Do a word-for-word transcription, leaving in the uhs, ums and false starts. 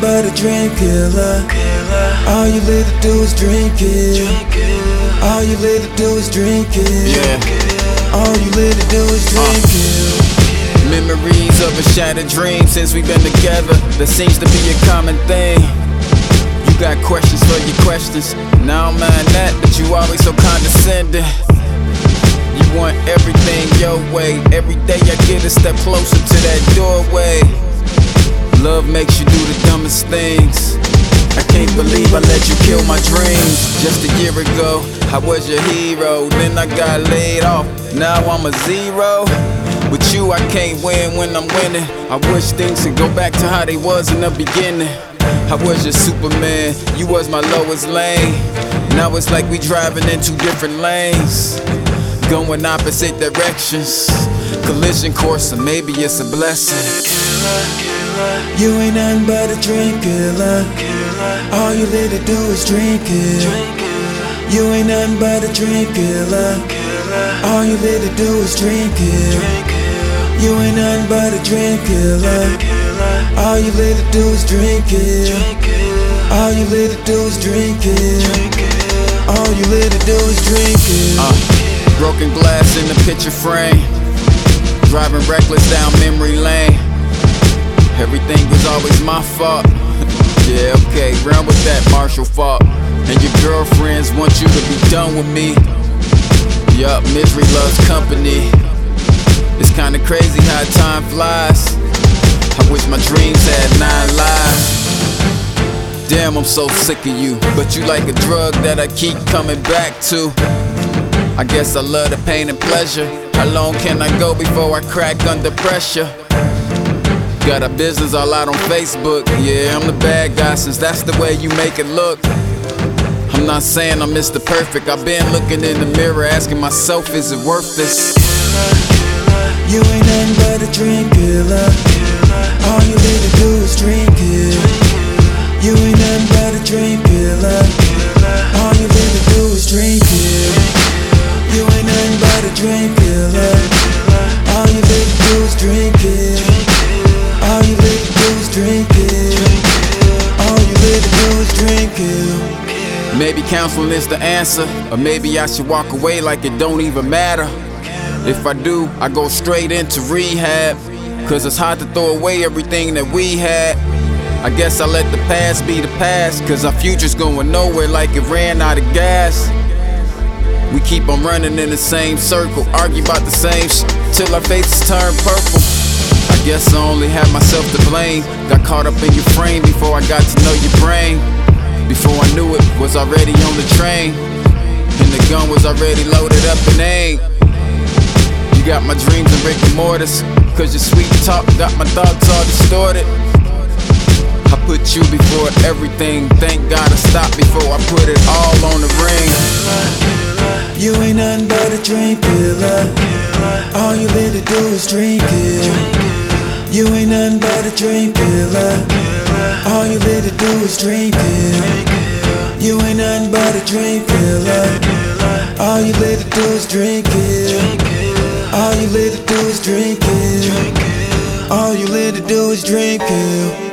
but a dream killer. All you live to do is drink it. All you live to do is drink it. Yeah. All you live to do is drink it. Memories of a shattered dream since we've been together. That seems to be a common thing. You got questions for your questions, and I don't mind that, but you always so condescending. You want everything your way. Every day I get a step closer to that doorway. Love makes you do the dumbest things. I can't believe I let you kill my dreams. Just a year ago, I was your hero. Then I got laid off, now I'm a zero. With you I can't win when I'm winning. I wish things could go back to how they was in the beginning. I was your Superman, you was my Lois Lane. Now it's like we driving in two different lanes, going opposite directions. Collision course, or maybe it's a blessing. You ain't nothing but a drink killer. All you live to do is drink it. You ain't nothing but a drink killer. All you live to do is drink it. You ain't nothing but a drink killer. All you live to do is drink it. All you live to do is drink it. All you live to do is drink it. Uh, broken glass in the picture frame, driving reckless down memory lane. Everything was always my fault. Yeah, okay, run with that Marshall fault. And your girlfriends want you to be done with me. Yup, misery loves company. It's kinda crazy how time flies. I wish my dreams had nine lives. Damn, I'm so sick of you, but you like a drug that I keep coming back to. I guess I love the pain and pleasure. How long can I go before I crack under pressure? Got a business all out on Facebook. Yeah, I'm the bad guy since that's the way you make it look. I'm not saying I'm Mister Perfect. I've been looking in the mirror asking myself, is it worth this? You ain't nothing but a drink killer. All you live to do is drink it. You ain't nothing but a drink killer. All you live to do is drink it. You ain't nothing but a drink killer. All you live to do is drink it. All you live to do is drink it. All you live to do is drink it. Maybe counseling is the answer, or maybe I should walk away like it don't even matter. If I do, I go straight into rehab, cause it's hard to throw away everything that we had. I guess I let the past be the past, cause our future's going nowhere like it ran out of gas. We keep on running in the same circle, argue about the same shit till our faces turn purple. I guess I only had myself to blame. Got caught up in your frame before I got to know your brain. Before I knew it, was already on the train, and the gun was already loaded up and aimed. You got my dreams in rigor mortis, cause your sweet talk got my thoughts all distorted. I put you before everything, thank God I stopped before I put it all on the ring. You ain't nothing but a drink killer. All you live to do is drink it. You ain't nothing but a drink killer. All you live to do is drink it. You ain't nothing but a drink killer. All you live to do is drink it. All you live to do is drink it. All you live to do is drink it.